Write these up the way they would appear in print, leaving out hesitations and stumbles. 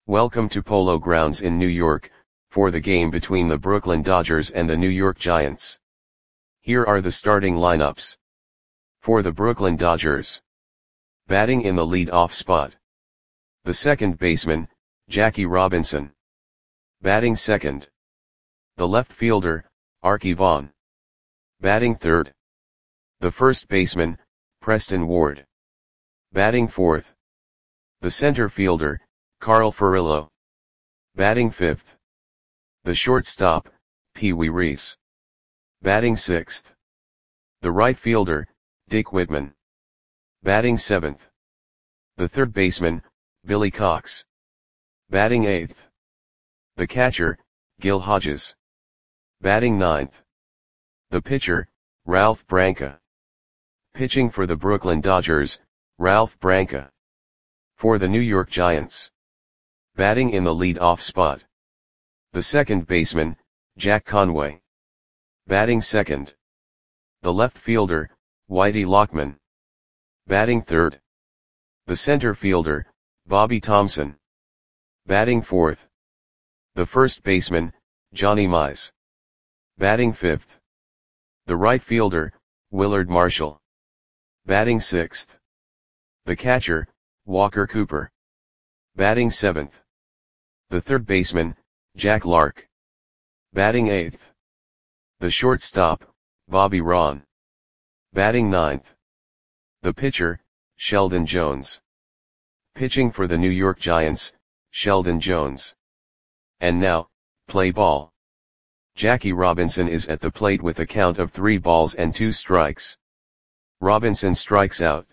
Welcome to Polo Grounds in New York, for the game between the Brooklyn Dodgers and the New York Giants. Here are the starting lineups. For the Brooklyn Dodgers. Batting in the lead-off spot. The second baseman, Jackie Robinson. Batting second. The left fielder, Arky Vaughan. Batting third. The first baseman, Preston Ward. Batting fourth. The center fielder, Carl Furillo. Batting fifth. The shortstop, Pee Wee Reese. Batting sixth. The right fielder, Dick Whitman. Batting seventh. The third baseman, Billy Cox. Batting eighth. The catcher, Gil Hodges. Batting ninth. The pitcher, Ralph Branca. Pitching for the Brooklyn Dodgers, Ralph Branca. For the New York Giants. Batting in the lead-off spot. The second baseman, Jack Conway. Batting second. The left fielder, Whitey Lockman. Batting third. The center fielder, Bobby Thomson. Batting fourth. The first baseman, Johnny Mize. Batting fifth. The right fielder, Willard Marshall. Batting sixth. The catcher, Walker Cooper. Batting seventh. The third baseman, Jack Lark. Batting eighth. The shortstop, Bobby Ron. Batting ninth. The pitcher, Sheldon Jones. Pitching for the New York Giants, Sheldon Jones. And now, play ball. Jackie Robinson is at the plate with a count of 3 balls and 2 strikes. Robinson strikes out.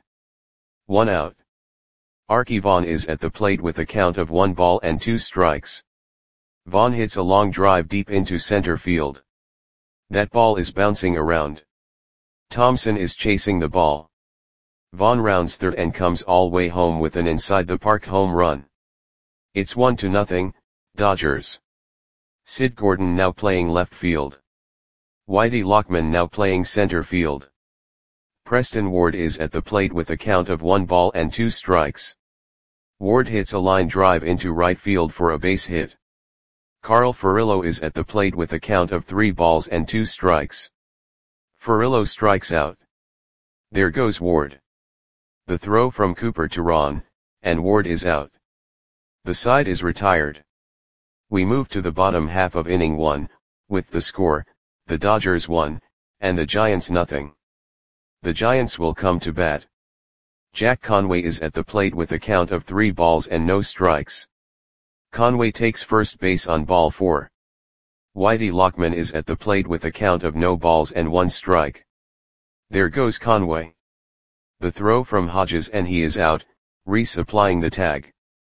1 out. Arky Vaughan is at the plate with a count of 1 ball and 2 strikes. Vaughan hits a long drive deep into center field. That ball is bouncing around. Thomson is chasing the ball. Vaughan rounds third and comes all way home with an inside the park home run. It's 1-0, Dodgers. Sid Gordon now playing left field. Whitey Lockman now playing center field. Preston Ward is at the plate with a count of 1 ball and 2 strikes. Ward hits a line drive into right field for a base hit. Carl Furillo is at the plate with a count of 3 balls and 2 strikes. Furillo strikes out. There goes Ward. The throw from Cooper to Ron, and Ward is out. The side is retired. We move to the bottom half of inning 1, with the score, the Dodgers 1, and the Giants nothing. The Giants will come to bat. Jack Conway is at the plate with a count of 3 balls and no strikes. Conway takes first base on ball 4. Whitey Lockman is at the plate with a count of no balls and 1 strike. There goes Conway. The throw from Hodges and he is out, Reese applying the tag.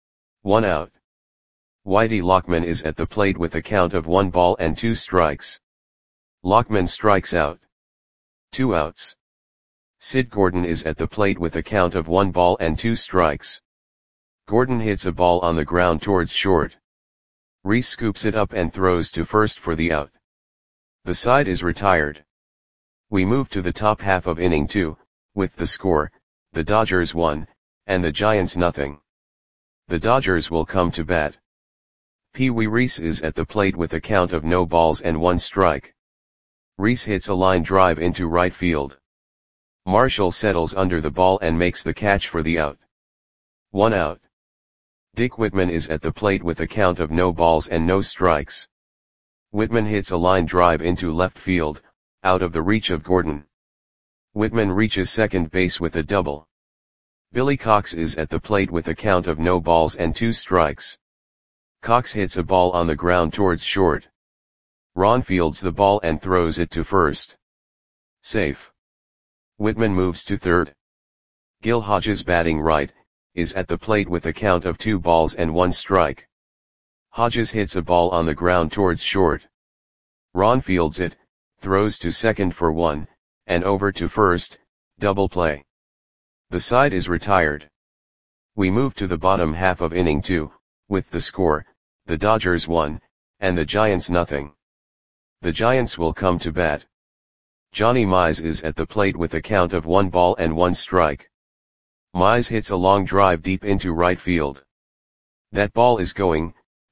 1 out. Whitey Lockman is at the plate with a count of 1 ball and 2 strikes. Lockman strikes out. 2 outs. Sid Gordon is at the plate with a count of 1 ball and 2 strikes. Gordon hits a ball on the ground towards short. Reese scoops it up and throws to first for the out. The side is retired. We move to the top half of inning 2, with the score, the Dodgers 1, and the Giants nothing. The Dodgers will come to bat. Pee Wee Reese is at the plate with a count of no balls and 1 strike. Reese hits a line drive into right field. Marshall settles under the ball and makes the catch for the out. 1 out. Dick Whitman is at the plate with a count of no balls and no strikes. Whitman hits a line drive into left field, out of the reach of Gordon. Whitman reaches second base with a double. Billy Cox is at the plate with a count of no balls and 2 strikes. Cox hits a ball on the ground towards short. Ron fields the ball and throws it to first. Safe. Whitman moves to third. Gil Hodges batting right, is at the plate with a count of 2 balls and 1 strike. Hodges hits a ball on the ground towards short. Ron fields it, throws to second for 1, and over to first, double play. The side is retired. We move to the bottom half of inning 2, with the score, the Dodgers 1, and the Giants nothing. The Giants will come to bat. Johnny Mize is at the plate with a count of 1 ball and 1 strike. Mize hits a long drive deep into right field. That ball is going,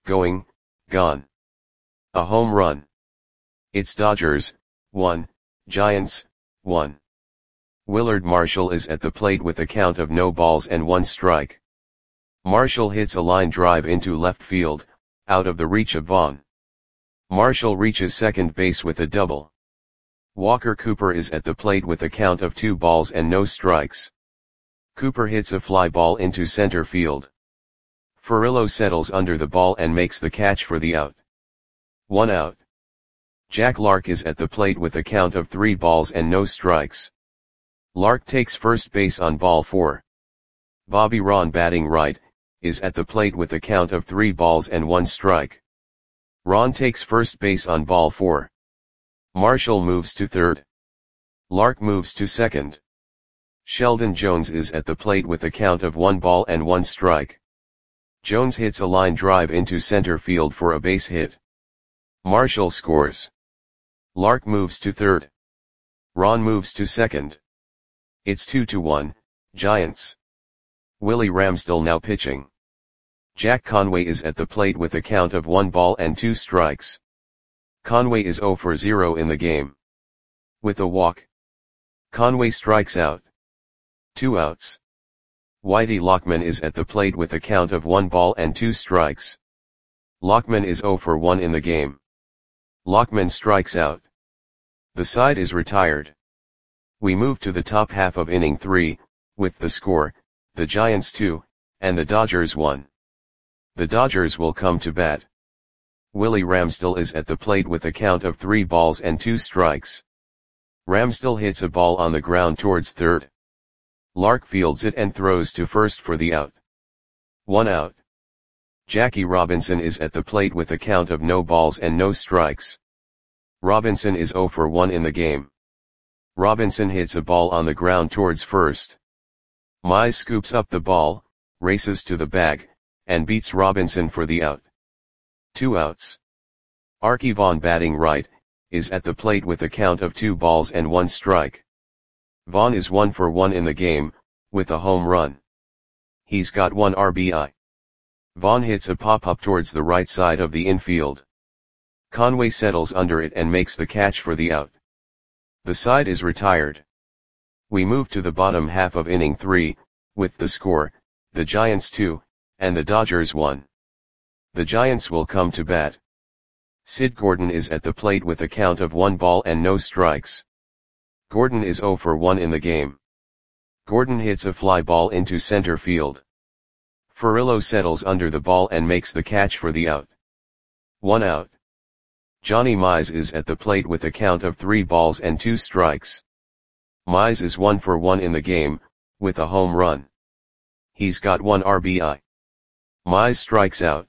gone. A home run. It's Dodgers, 1, Giants, 1. Willard Marshall is at the plate with a count of no balls and 1 strike. Marshall hits a line drive into left field, out of the reach of Vaughn. Marshall reaches second base with a double. Walker Cooper is at the plate with a count of 2 balls and no strikes. Cooper hits a fly ball into center field. Furillo settles under the ball and makes the catch for the out. 1 out. Jack Lark is at the plate with a count of 3 balls and no strikes. Lark takes first base on ball 4. Bobby Ron, batting right, is at the plate with a count of 3 balls and 1 strike. Ron takes first base on ball 4. Marshall moves to third. Lark moves to second. Sheldon Jones is at the plate with a count of 1 ball and 1 strike. Jones hits a line drive into center field for a base hit. Marshall scores. Lark moves to third. Ron moves to second. It's 2-1, Giants. Willie Ramsdell now pitching. Jack Conway is at the plate with a count of 1 ball and 2 strikes. Conway is 0 for 0 in the game. With a walk, Conway strikes out. 2 outs. Whitey Lockman is at the plate with a count of 1 ball and 2 strikes. Lockman is 0 for 1 in the game. Lockman strikes out. The side is retired. We move to the top half of inning 3, with the score, the Giants 2, and the Dodgers 1. The Dodgers will come to bat. Willie Ramsdell is at the plate with a count of 3 balls and 2 strikes. Ramsdell hits a ball on the ground towards third. Lark fields it and throws to first for the out. 1 out. Jackie Robinson is at the plate with a count of no balls and no strikes. Robinson is 0 for 1 in the game. Robinson hits a ball on the ground towards first. Mize scoops up the ball, races to the bag, and beats Robinson for the out. 2 outs. Arky Vaughan, batting right, is at the plate with a count of 2 balls and 1 strike. Vaughan is 1 for 1 in the game, with a home run. He's got 1 RBI. Vaughan hits a pop-up towards the right side of the infield. Conway settles under it and makes the catch for the out. The side is retired. We move to the bottom half of inning 3, with the score, the Giants 2, and the Dodgers 1. The Giants will come to bat. Sid Gordon is at the plate with a count of 1 ball and no strikes. Gordon is 0 for 1 in the game. Gordon hits a fly ball into center field. Furillo settles under the ball and makes the catch for the out. 1 out. Johnny Mize is at the plate with a count of 3 balls and 2 strikes. Mize is 1 for 1 in the game, with a home run. He's got 1 RBI. Mize strikes out.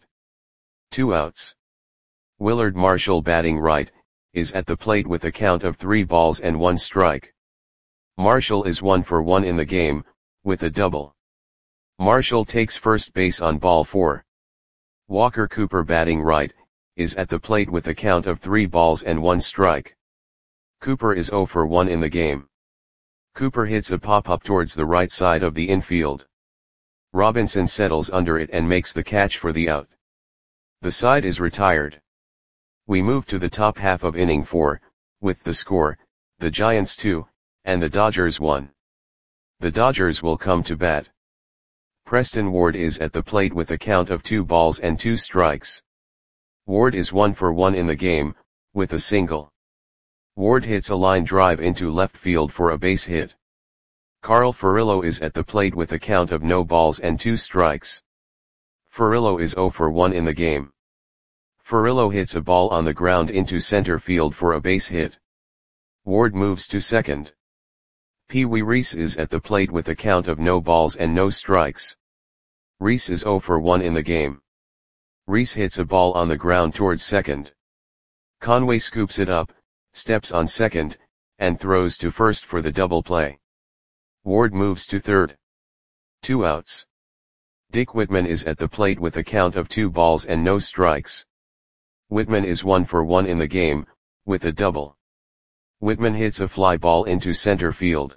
2 outs. Willard Marshall, batting right, is at the plate with a count of 3 balls and 1 strike. Marshall is 1 for 1 in the game, with a double. Marshall takes first base on ball 4. Walker Cooper, batting right, is at the plate with a count of 3 balls and 1 strike. Cooper is 0 for 1 in the game. Cooper hits a pop-up towards the right side of the infield. Robinson settles under it and makes the catch for the out. The side is retired. We move to the top half of inning 4, with the score, the Giants 2, and the Dodgers 1. The Dodgers will come to bat. Preston Ward is at the plate with a count of 2 balls and 2 strikes. Ward is 1 for 1 in the game, with a single. Ward hits a line drive into left field for a base hit. Carl Furillo is at the plate with a count of no balls and 2 strikes. Furillo is 0 for 1 in the game. Furillo hits a ball on the ground into center field for a base hit. Ward moves to second. Pee Wee Reese is at the plate with a count of no balls and no strikes. Reese is 0 for 1 in the game. Reese hits a ball on the ground towards second. Conway scoops it up, steps on second, and throws to first for the double play. Ward moves to third. 2 outs. Dick Whitman is at the plate with a count of 2 balls and no strikes. Whitman is 1 for 1 in the game, with a double. Whitman hits a fly ball into center field.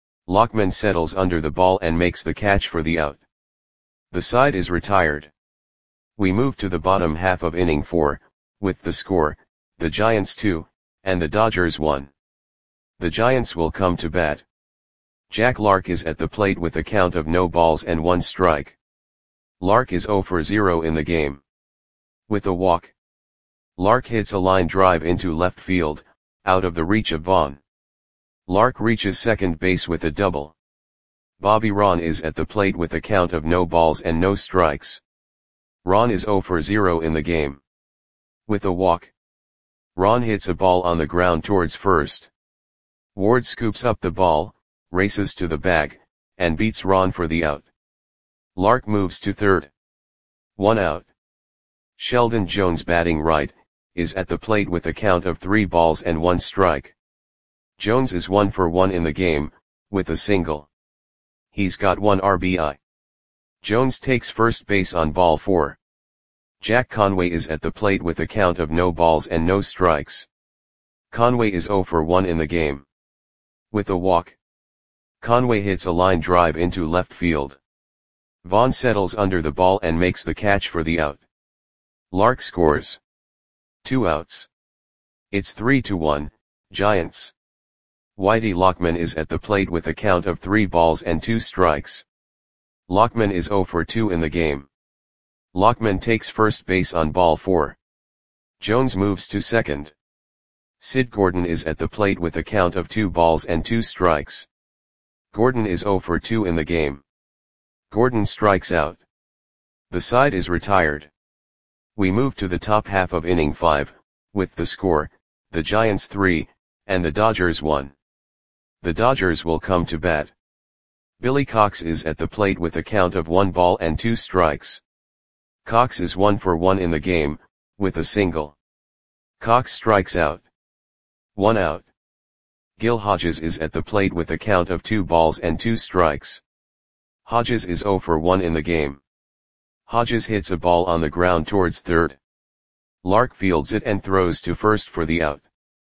Lockman settles under the ball and makes the catch for the out. The side is retired. We move to the bottom half of inning 4, with the score, the Giants 2, and the Dodgers 1. The Giants will come to bat. Jack Lark is at the plate with a count of no balls and 1 strike. Lark is 0 for 0 in the game. With a walk. Lark hits a line drive into left field, out of the reach of Vaughn. Lark reaches second base with a double. Bobby Ron is at the plate with a count of no balls and no strikes. Ron is 0 for 0 in the game. With a walk. Ron hits a ball on the ground towards first. Ward scoops up the ball, races to the bag, and beats Ron for the out. Lark moves to third. 1 out. Sheldon Jones, batting right, is at the plate with a count of 3 balls and 1 strike. Jones is 1 for 1 in the game, with a single. He's got 1 RBI. Jones takes first base on ball 4. Jack Conway is at the plate with a count of no balls and no strikes. Conway is 0 for 1 in the game. With a walk. Conway hits a line drive into left field. Vaughn settles under the ball and makes the catch for the out. Lark scores. 2 outs. It's 3-1, Giants. Whitey Lockman is at the plate with a count of 3 balls and 2 strikes. Lockman is 0 for 2 in the game. Lockman takes first base on ball 4. Jones moves to second. Sid Gordon is at the plate with a count of 2 balls and 2 strikes. Gordon is 0 for 2 in the game. Gordon strikes out. The side is retired. We move to the top half of inning 5, with the score, the Giants 3, and the Dodgers 1. The Dodgers will come to bat. Billy Cox is at the plate with a count of 1 ball and 2 strikes. Cox is 1 for 1 in the game, with a single. Cox strikes out. 1 out. Gil Hodges is at the plate with a count of 2 balls and 2 strikes. Hodges is 0 for 1 in the game. Hodges hits a ball on the ground towards third. Lark fields it and throws to first for the out.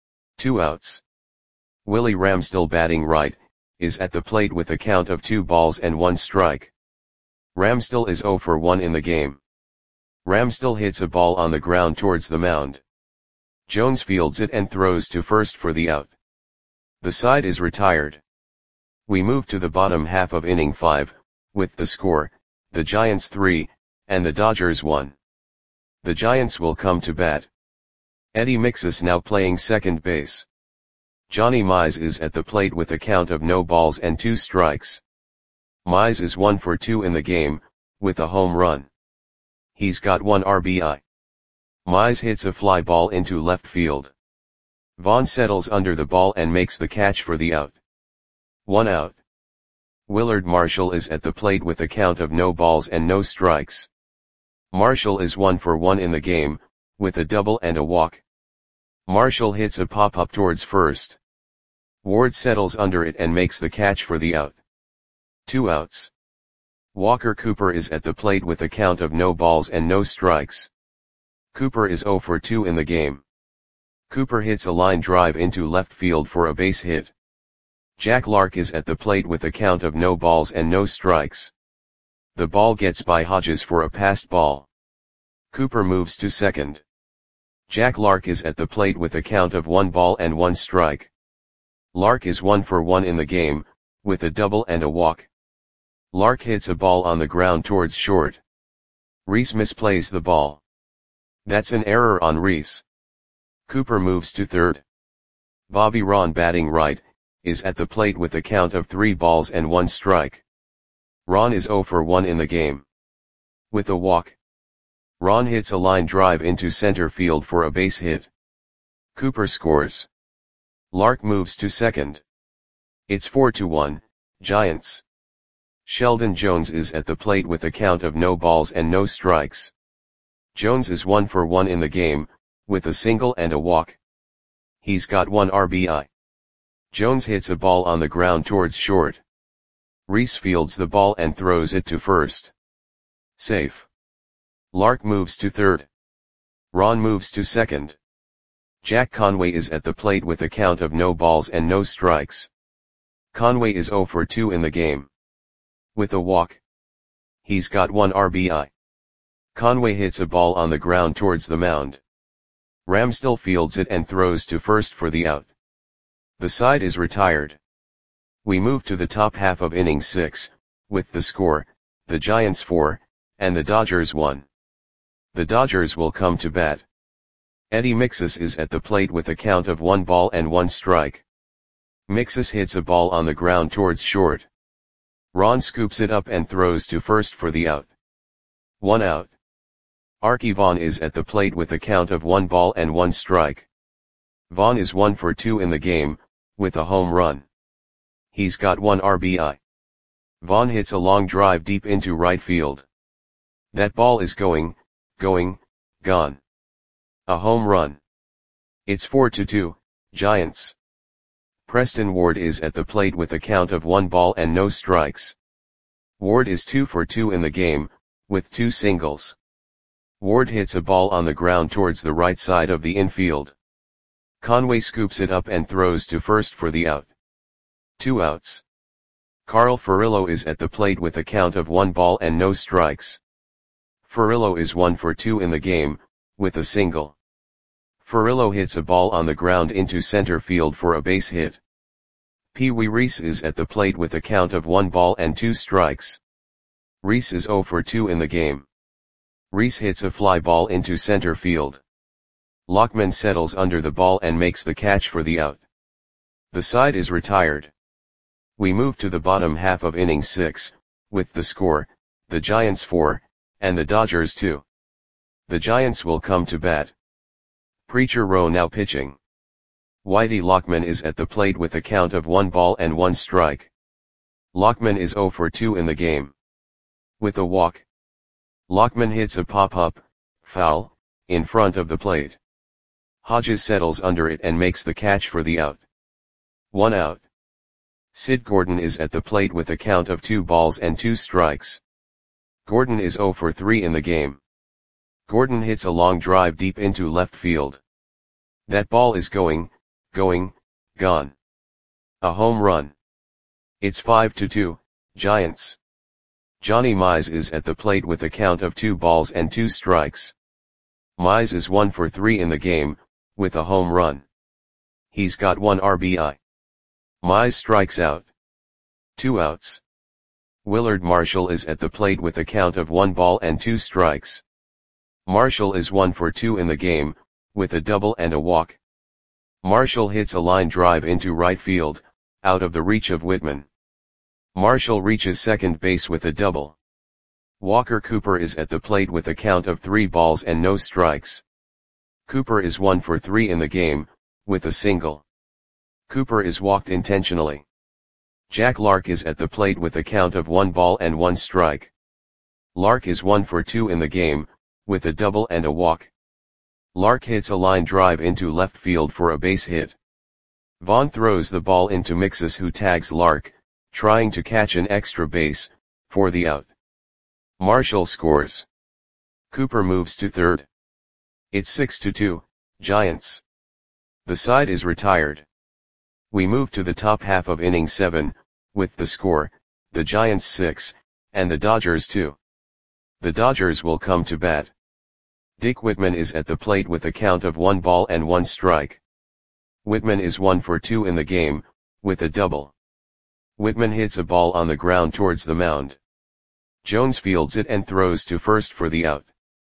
2 outs. Willie Ramsdell, batting right, is at the plate with a count of 2 balls and 1 strike. Ramsdell is 0 for 1 in the game. Ramsdell hits a ball on the ground towards the mound. Jones fields it and throws to first for the out. The side is retired. We move to the bottom half of inning 5, with the score, the Giants 3, and the Dodgers 1. The Giants will come to bat. Eddie Mixus now playing second base. Johnny Mize is at the plate with a count of no balls and 2 strikes. Mize is 1 for 2 in the game, with a home run. He's got 1 RBI. Mize hits a fly ball into left field. Vaughn settles under the ball and makes the catch for the out. 1 out. Willard Marshall is at the plate with a count of no balls and no strikes. Marshall is 1 for 1 in the game, with a double and a walk. Marshall hits a pop-up towards first. Ward settles under it and makes the catch for the out. 2 outs. Walker Cooper is at the plate with a count of no balls and no strikes. Cooper is 0 for 2 in the game. Cooper hits a line drive into left field for a base hit. Jack Lark is at the plate with a count of no balls and no strikes. The ball gets by Hodges for a passed ball. Cooper moves to second. Jack Lark is at the plate with a count of 1 ball and 1 strike. Lark is 1 for 1 in the game, with a double and a walk. Lark hits a ball on the ground towards short. Reese misplays the ball. That's an error on Reese. Cooper moves to third. Bobby Ron, batting right, is at the plate with a count of 3 balls and 1 strike. Ron is 0 for 1 in the game. With a walk. Ron hits a line drive into center field for a base hit. Cooper scores. Lark moves to second. It's 4-1, Giants. Sheldon Jones is at the plate with a count of no balls and no strikes. Jones is 1 for 1 in the game, with a single and a walk. He's got 1 RBI. Jones hits a ball on the ground towards short. Reese fields the ball and throws it to first. Safe. Lark moves to third. Ron moves to second. Jack Conway is at the plate with a count of no balls and no strikes. Conway is 0 for 2 in the game. With a walk. He's got 1 RBI. Conway hits a ball on the ground towards the mound. Ramsdell fields it and throws to first for the out. The side is retired. We move to the top half of inning 6, with the score, the Giants 4, and the Dodgers 1. The Dodgers will come to bat. Eddie Mixus is at the plate with a count of 1 ball and 1 strike. Mixus hits a ball on the ground towards short. Ron scoops it up and throws to first for the out. 1 out. Arky Vaughan is at the plate with a count of 1 ball and 1 strike. Vaughan is 1 for 2 in the game, with a home run. He's got 1 RBI. Vaughan hits a long drive deep into right field. That ball is going, gone. A home run. It's 4-2, Giants. Preston Ward is at the plate with a count of 1 ball and no strikes. Ward is 2 for 2 in the game, with 2 singles. Ward hits a ball on the ground towards the right side of the infield. Conway scoops it up and throws to first for the out. 2 outs. Carl Furillo is at the plate with a count of 1 ball and no strikes. Furillo is 1 for 2 in the game, with a single. Furillo hits a ball on the ground into center field for a base hit. Pee Wee Reese is at the plate with a count of 1 ball and 2 strikes. Reese is 0 for 2 in the game. Reese hits a fly ball into center field. Lockman settles under the ball and makes the catch for the out. The side is retired. We move to the bottom half of inning 6, with the score, the Giants 4, and the Dodgers 2. The Giants will come to bat. Preacher Rowe now pitching. Whitey Lockman is at the plate with a count of 1 ball and 1 strike. Lockman is 0 for 2 in the game. With a walk. Lockman hits a pop-up, foul, in front of the plate. Hodges settles under it and makes the catch for the out. 1 out. Sid Gordon is at the plate with a count of 2 balls and 2 strikes. Gordon is 0 for 3 in the game. Gordon hits a long drive deep into left field. That ball is going, gone. A home run. It's 5-2, Giants. Johnny Mize is at the plate with a count of 2 balls and 2 strikes. Mize is 1 for 3 in the game, with a home run. He's got 1 RBI. Mize strikes out. 2 outs. Willard Marshall is at the plate with a count of 1 ball and 2 strikes. Marshall is 1 for 2 in the game, with a double and a walk. Marshall hits a line drive into right field, out of the reach of Whitman. Marshall reaches second base with a double. Walker Cooper is at the plate with a count of 3 balls and no strikes. Cooper is 1 for 3 in the game, with a single. Cooper is walked intentionally. Jack Lark is at the plate with a count of 1 ball and 1 strike. Lark is 1 for 2 in the game, with a double and a walk. Lark hits a line drive into left field for a base hit. Vaughn throws the ball into Mixus, who tags Lark, trying to catch an extra base, for the out. Marshall scores. Cooper moves to third. It's 6-2, Giants. The side is retired. We move to the top half of inning 7, with the score, the Giants 6, and the Dodgers 2. The Dodgers will come to bat. Dick Whitman is at the plate with a count of 1 ball and 1 strike. Whitman is 1 for 2 in the game, with a double. Whitman hits a ball on the ground towards the mound. Jones fields it and throws to first for the out.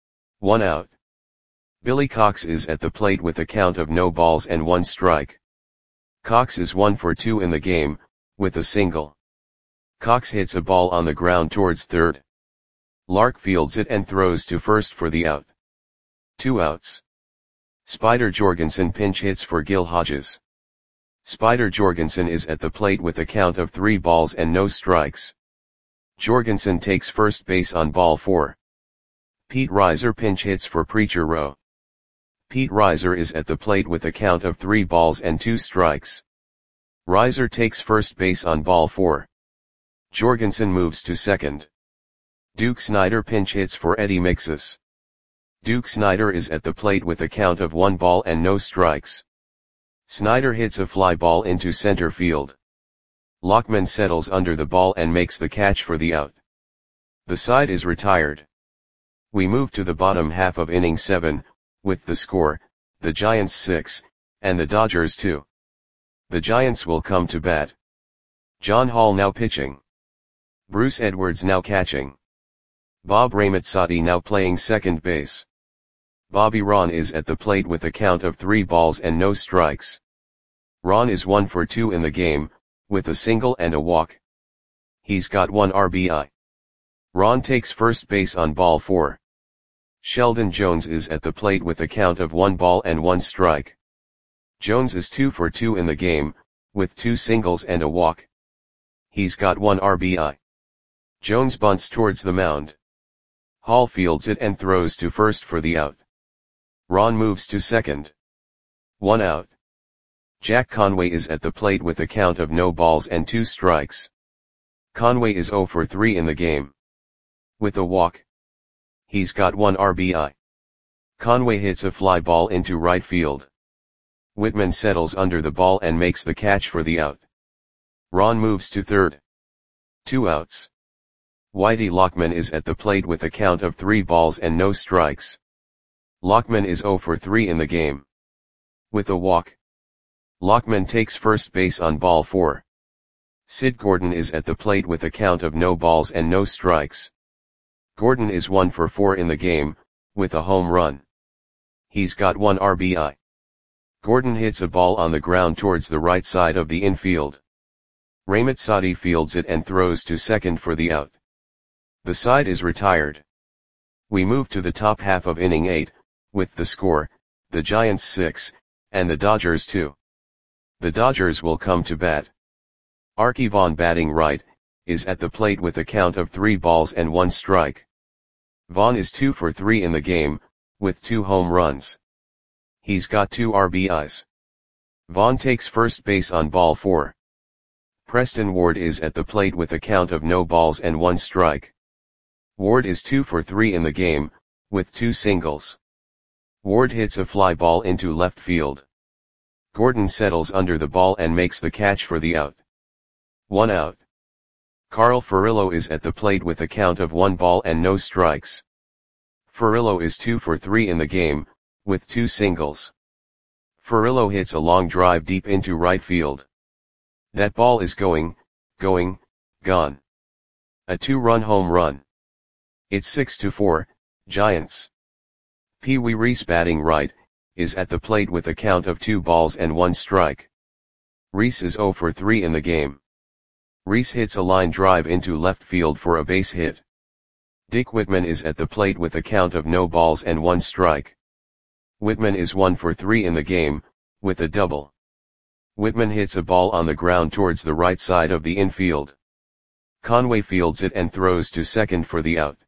1 out. Billy Cox is at the plate with a count of no balls and 1 strike. Cox is 1 for 2 in the game, with a single. Cox hits a ball on the ground towards third. Lark fields it and throws to first for the out. 2 outs. Spider Jorgensen pinch hits for Gil Hodges. Spider Jorgensen is at the plate with a count of 3 balls and no strikes. Jorgensen takes first base on ball 4. Pete Reiser pinch hits for Preacher Rowe. Pete Reiser is at the plate with a count of 3 balls and 2 strikes. Reiser takes first base on ball 4. Jorgensen moves to second. Duke Snider pinch hits for Eddie Mixus. Duke Snider is at the plate with a count of 1 ball and no strikes. Snider hits a fly ball into center field. Lockman settles under the ball and makes the catch for the out. The side is retired. We move to the bottom half of inning 7, with the score, the Giants 6, and the Dodgers 2. The Giants will come to bat. John Hall now pitching. Bruce Edwards now catching. Bob Ramazzotti now playing second base. Bobby Ron is at the plate with a count of 3 balls and no strikes. Ron is 1 for 2 in the game, with a single and a walk. He's got 1 RBI. Ron takes first base on ball 4. Sheldon Jones is at the plate with a count of 1 ball and 1 strike. Jones is 2 for 2 in the game, with 2 singles and a walk. He's got 1 RBI. Jones bunts towards the mound. Hall fields it and throws to first for the out. Ron moves to second. 1 out. Jack Conway is at the plate with a count of no balls and 2 strikes. Conway is 0 for 3 in the game. With a walk. He's got 1 RBI. Conway hits a fly ball into right field. Whitman settles under the ball and makes the catch for the out. Ron moves to third. 2 outs. Whitey Lockman is at the plate with a count of 3 balls and no strikes. Lockman is 0 for 3 in the game. With a walk. Lockman takes first base on ball 4. Sid Gordon is at the plate with a count of no balls and no strikes. Gordon is 1 for 4 in the game, with a home run. He's got 1 RBI. Gordon hits a ball on the ground towards the right side of the infield. Ramazzotti fields it and throws to second for the out. The side is retired. We move to the top half of inning 8, with the score, the Giants 6, and the Dodgers 2. The Dodgers will come to bat. Arky Vaughan batting right, is at the plate with a count of 3 balls and 1 strike. Vaughan is 2 for 3 in the game, with 2 home runs. He's got 2 RBIs. Vaughan takes first base on ball 4. Preston Ward is at the plate with a count of no balls and 1 strike. Ward is 2 for 3 in the game, with 2 singles. Ward hits a fly ball into left field. Gordon settles under the ball and makes the catch for the out. 1 out. Carl Furillo is at the plate with a count of 1 ball and no strikes. Furillo is 2 for 3 in the game, with 2 singles. Furillo hits a long drive deep into right field. That ball is gone. A 2-run home run. It's 6-4, Giants. Pee Wee Reese batting right, is at the plate with a count of 2 balls and 1 strike. Reese is 0 for 3 in the game. Reese hits a line drive into left field for a base hit. Dick Whitman is at the plate with a count of no balls and 1 strike. Whitman is 1 for 3 in the game, with a double. Whitman hits a ball on the ground towards the right side of the infield. Conway fields it and throws to second for the out.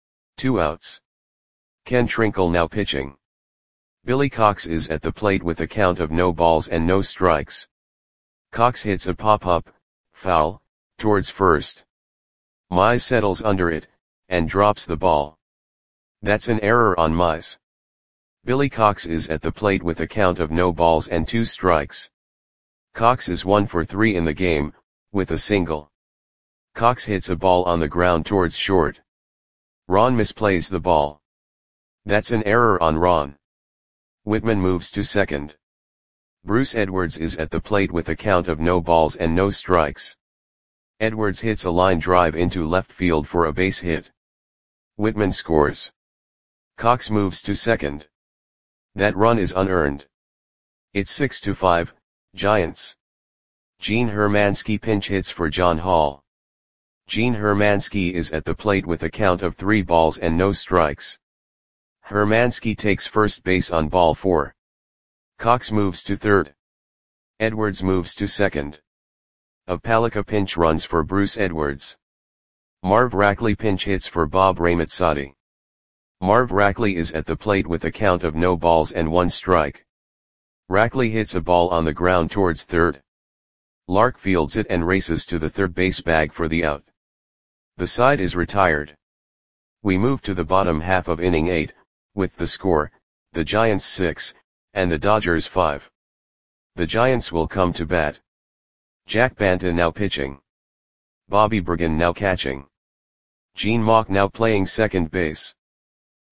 2 outs. Ken Trinkle now pitching. Billy Cox is at the plate with a count of no balls and no strikes. Cox hits a pop-up, foul, towards first. Mize settles under it, and drops the ball. That's an error on Mize. Billy Cox is at the plate with a count of no balls and 2 strikes. Cox is 1 for 3 in the game, with a single. Cox hits a ball on the ground towards short. Ron misplays the ball. That's an error on Ron. Whitman moves to second. Bruce Edwards is at the plate with a count of no balls and no strikes. Edwards hits a line drive into left field for a base hit. Whitman scores. Cox moves to second. That run is unearned. It's 6-5, Giants. Gene Hermansky pinch hits for John Hall. Gene Hermansky is at the plate with a count of 3 balls and no strikes. Hermansky takes first base on ball 4. Cox moves to third. Edwards moves to second. A Palika pinch runs for Bruce Edwards. Marv Rackley pinch hits for Bob Ramazzotti. Marv Rackley is at the plate with a count of no balls and 1 strike. Rackley hits a ball on the ground towards third. Lark fields it and races to the third base bag for the out. The side is retired. We move to the bottom half of inning 8, with the score, the Giants 6, and the Dodgers 5. The Giants will come to bat. Jack Banta now pitching. Bobby Bergen now catching. Gene Mauch now playing second base.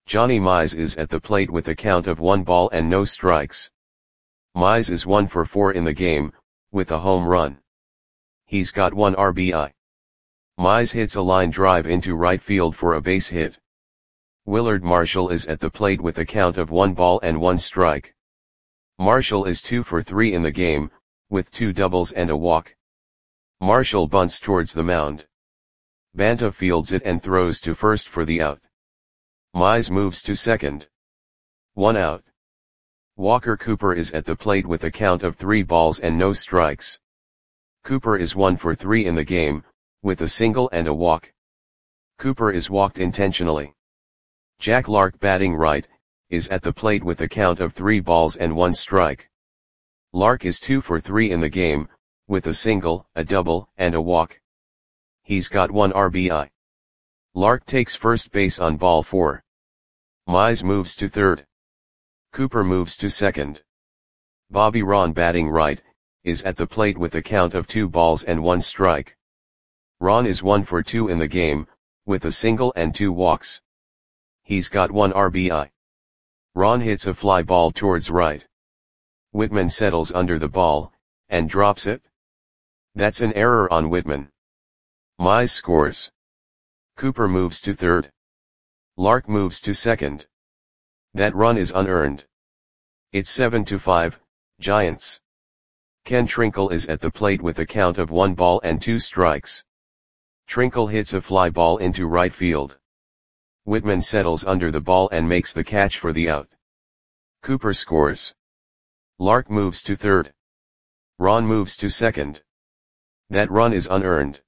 Johnny Mize is at the plate with a count of 1 ball and no strikes. Mize is 1 for 4 in the game, with a home run. He's got 1 RBI. Mize hits a line drive into right field for a base hit. Willard Marshall is at the plate with a count of 1 ball and 1 strike. Marshall is 2 for 3 in the game, with 2 doubles and a walk. Marshall bunts towards the mound. Banta fields it and throws to first for the out. Mize moves to second. 1 out. Walker Cooper is at the plate with a count of 3 balls and no strikes. Cooper is 1 for 3 in the game, with a single and a walk. Cooper is walked intentionally. Jack Lark, batting right, is at the plate with a count of 3 balls and 1 strike. Lark is 2 for 3 in the game, with a single, a double, and a walk. He's got 1 RBI. Lark takes first base on ball 4. Mize moves to third. Cooper moves to second. Bobby Ron, batting right, is at the plate with a count of 2 balls and 1 strike. Ron is 1 for 2 in the game, with a single and 2 walks. He's got 1 RBI. Ron hits a fly ball towards right. Whitman settles under the ball, and drops it. That's an error on Whitman. Mize scores. Cooper moves to third. Lark moves to second. That run is unearned. It's 7-5, Giants. Ken Trinkle is at the plate with a count of 1 ball and 2 strikes. Trinkle hits a fly ball into right field. Whitman settles under the ball and makes the catch for the out. Cooper scores. Lark moves to third. Ron moves to second. That run is unearned.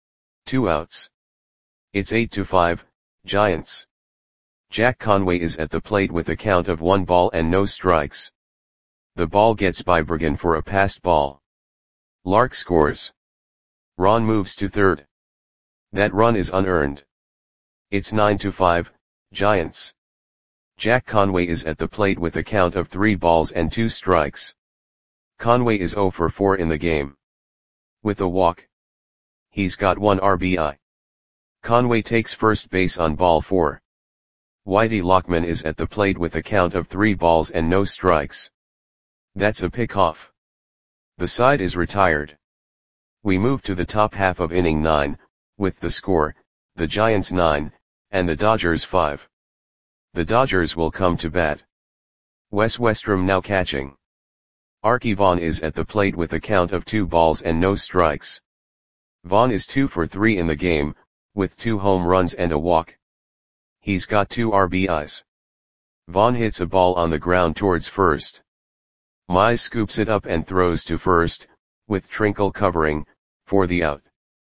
2 outs. It's 8-5, Giants. Jack Conway is at the plate with a count of 1 ball and no strikes. The ball gets by Bergen for a passed ball. Lark scores. Ron moves to third. That run is unearned. It's 9-5, Giants. Jack Conway is at the plate with a count of 3 balls and 2 strikes. Conway is 0 for 4 in the game. With a walk. He's got 1 RBI. Conway takes first base on ball 4. Whitey Lockman is at the plate with a count of 3 balls and no strikes. That's a pickoff. The side is retired. We move to the top half of inning 9, with the score, the Giants 9, and the Dodgers 5. The Dodgers will come to bat. Wes Westrom now catching. Arky Vaughan is at the plate with a count of 2 balls and no strikes. Vaughan is 2 for 3 in the game, with 2 home runs and a walk. He's got 2 RBIs. Vaughan hits a ball on the ground towards first. Mize scoops it up and throws to first, with Trinkle covering, for the out.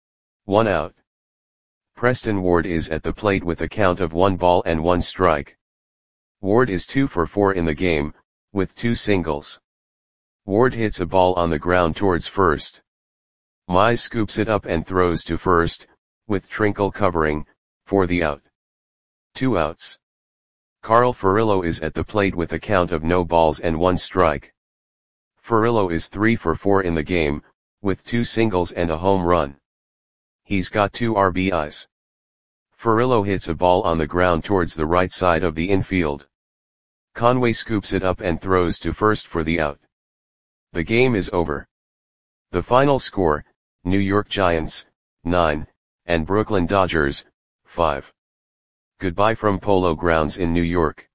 1 out. Preston Ward is at the plate with a count of 1 ball and 1 strike. Ward is 2 for 4 in the game, with 2 singles. Ward hits a ball on the ground towards first. Mize scoops it up and throws to first, with Trinkle covering, for the out. 2 outs. Carl Furillo is at the plate with a count of no balls and 1 strike. Furillo is 3 for 4 in the game, with 2 singles and a home run. He's got 2 RBIs. Furillo hits a ball on the ground towards the right side of the infield. Conway scoops it up and throws to first for the out. The game is over. The final score, New York Giants, 9, and Brooklyn Dodgers, 5. Goodbye from Polo Grounds in New York.